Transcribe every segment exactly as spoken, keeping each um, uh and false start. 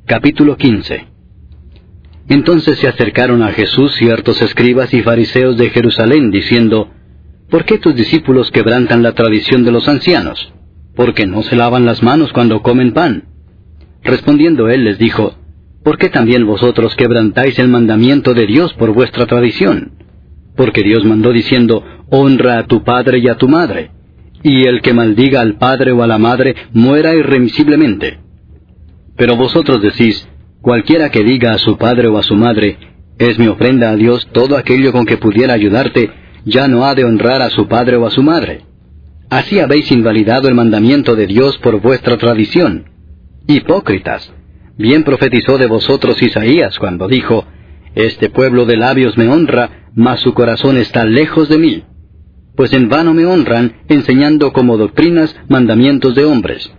Capítulo quince. Entonces se acercaron a Jesús ciertos escribas y fariseos de Jerusalén, diciendo, ¿por qué tus discípulos quebrantan la tradición de los ancianos? Porque no se lavan las manos cuando comen pan. Respondiendo él les dijo, ¿por qué también vosotros quebrantáis el mandamiento de Dios por vuestra tradición? Porque Dios mandó diciendo, honra a tu padre y a tu madre, y el que maldiga al padre o a la madre muera irremisiblemente. Pero vosotros decís, cualquiera que diga a su padre o a su madre, es mi ofrenda a Dios todo aquello con que pudiera ayudarte, ya no ha de honrar a su padre o a su madre. Así habéis invalidado el mandamiento de Dios por vuestra tradición. Hipócritas, bien profetizó de vosotros Isaías cuando dijo, este pueblo de labios me honra, mas su corazón está lejos de mí. Pues en vano me honran, enseñando como doctrinas mandamientos de hombres.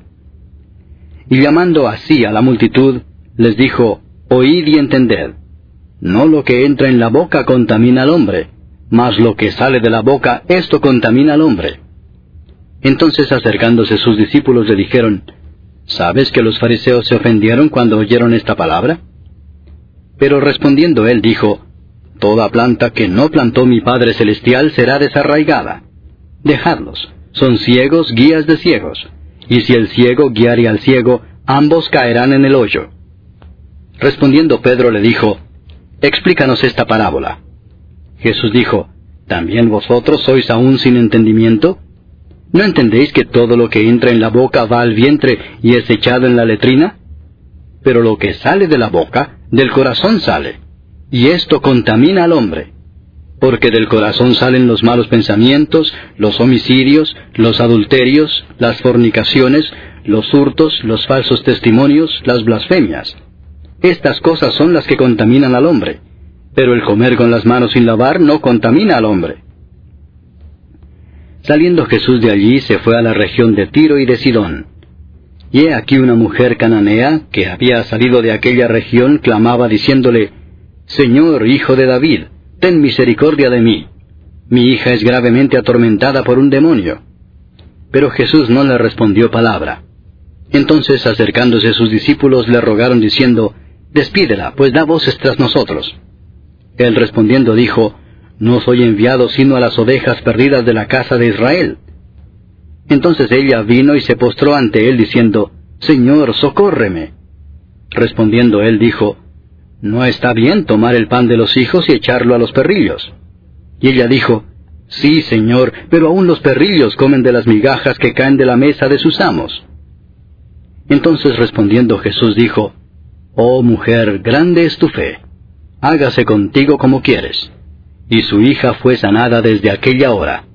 Y llamando así a la multitud, les dijo, oíd y entended. No lo que entra en la boca contamina al hombre, mas lo que sale de la boca, esto contamina al hombre. Entonces acercándose sus discípulos le dijeron, ¿sabes que los fariseos se ofendieron cuando oyeron esta palabra? Pero respondiendo él dijo, toda planta que no plantó mi Padre Celestial será desarraigada. Dejadlos, son ciegos guías de ciegos. Y si el ciego guiare al ciego, ambos caerán en el hoyo. Respondiendo Pedro le dijo, explícanos esta parábola. Jesús dijo, ¿también vosotros sois aún sin entendimiento? ¿No entendéis que todo lo que entra en la boca va al vientre y es echado en la letrina? Pero lo que sale de la boca, del corazón sale, y esto contamina al hombre. Porque del corazón salen los malos pensamientos, los homicidios, los adulterios, las fornicaciones, los hurtos, los falsos testimonios, las blasfemias. Estas cosas son las que contaminan al hombre, pero el comer con las manos sin lavar no contamina al hombre. Saliendo Jesús de allí se fue a la región de Tiro y de Sidón. Y he aquí una mujer cananea, que había salido de aquella región, clamaba diciéndole, Señor, Hijo de David, ten misericordia de mí. Mi hija es gravemente atormentada por un demonio. Pero Jesús no le respondió palabra. Entonces, acercándose sus discípulos, le rogaron diciendo, despídela, pues da voces tras nosotros. Él respondiendo dijo, no soy enviado sino a las ovejas perdidas de la casa de Israel. Entonces ella vino y se postró ante él diciendo, Señor, socórreme. Respondiendo él dijo, no está bien tomar el pan de los hijos y echarlo a los perrillos. Y ella dijo, sí, Señor, pero aún los perrillos comen de las migajas que caen de la mesa de sus amos. Entonces respondiendo Jesús dijo, oh mujer, grande es tu fe, hágase contigo como quieres. Y su hija fue sanada desde aquella hora.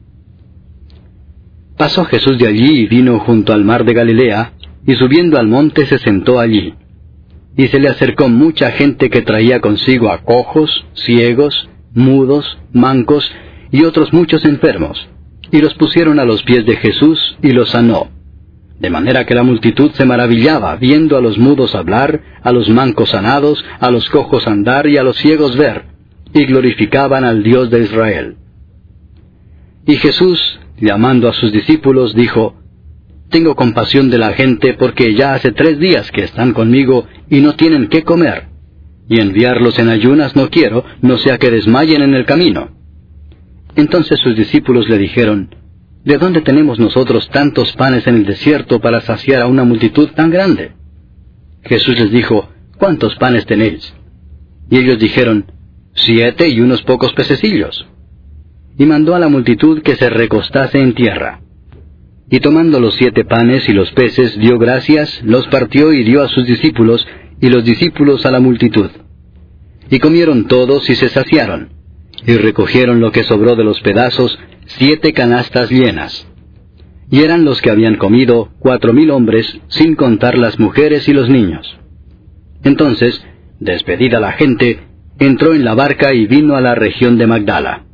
Pasó Jesús de allí y vino junto al mar de Galilea, y subiendo al monte se sentó allí. Y se le acercó mucha gente que traía consigo a cojos, ciegos, mudos, mancos, y otros muchos enfermos, y los pusieron a los pies de Jesús, y los sanó. De manera que la multitud se maravillaba, viendo a los mudos hablar, a los mancos sanados, a los cojos andar, y a los ciegos ver, y glorificaban al Dios de Israel. Y Jesús, llamando a sus discípulos, dijo, tengo compasión de la gente, porque ya hace tres días que están conmigo y no tienen qué comer, y enviarlos en ayunas no quiero, no sea que desmayen en el camino. Entonces sus discípulos le dijeron, ¿de dónde tenemos nosotros tantos panes en el desierto para saciar a una multitud tan grande? Jesús les dijo, ¿cuántos panes tenéis? Y ellos dijeron, siete y unos pocos pececillos. Y mandó a la multitud que se recostase en tierra. Y tomando los siete panes y los peces, dio gracias, los partió y dio a sus discípulos, y los discípulos a la multitud. Y comieron todos y se saciaron, y recogieron lo que sobró de los pedazos, siete canastas llenas. Y eran los que habían comido cuatro mil hombres, sin contar las mujeres y los niños. Entonces, despedida la gente, entró en la barca y vino a la región de Magdala.